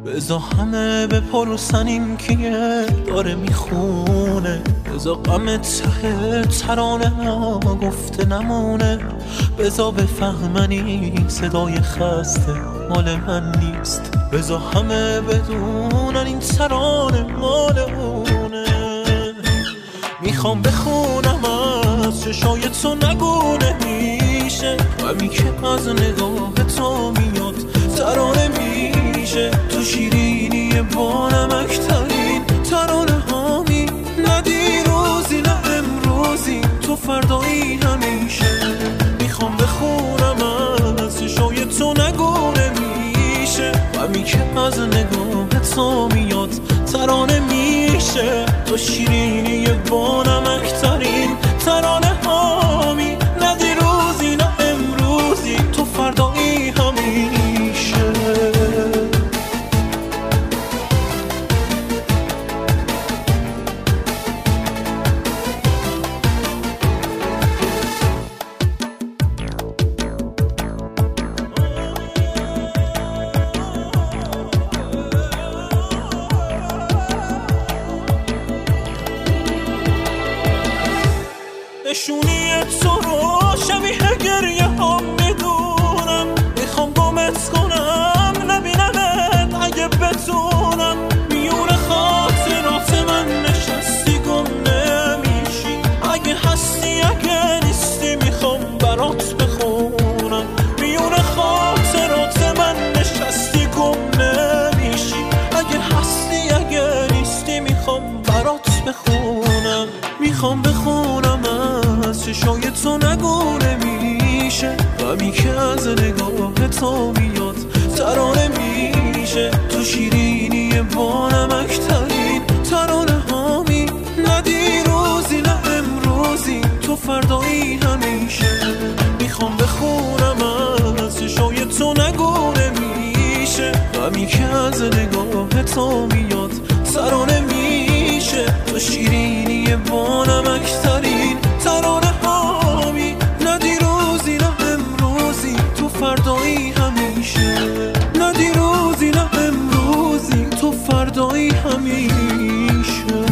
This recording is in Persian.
بذار همه بپرسن این کیه داره میخونه، بذار غم ته ترانه ما گفته نمونه، بذار بفهمن این صدای خسته مال من نیست، بذار همه بدونن این ترانه مال اونه. میخوام بخونم از چشای تو نگونه میشه، غمی که از نگاه تو میاد ترانه میشه، تو شیرینی با نمکترین ترانه هامی، نه دیروزی نه امروزی تو فردایی همیشه. میخوام بخونم از چشای تو نگونه میشه، غمی که از نگاه تو میاد ترانه میشه، تو شیرینی با نمکترین ترانه هامی، نه دیروزی نه امروزی تو فردایی همیشه. نشونی تو رو شبیه گریه هم میدونم، میخوام گمت کنم نبینمت اگه بتونم، میون خاطرات من نشستی گم نمیشی، اگه هستی اگه نیستی میخوام برات بخونم، میون خاطرات من نشستی گم نمیشی، اگه هستی اگه نیستی میخوام برات بخونم. میخوام بخونم از چشای تو نگونه میشه، غمی که از نگاه تو میاد ترانه میشه، تو شیرینی با نمکترین ترانه هامی، نه دیروزی نه امروزی تو فردایی همیشه. میخوام بخونم از چشای تو نگونه میشه، غمی که از نگاه تو میاد ترانه میشه، تو شیرینی با نمکترین ترانه هامی، نه دیروزی نه امروزی تو فردایی همیشه، نه دیروزی نه امروزی تو فردایی همیشه.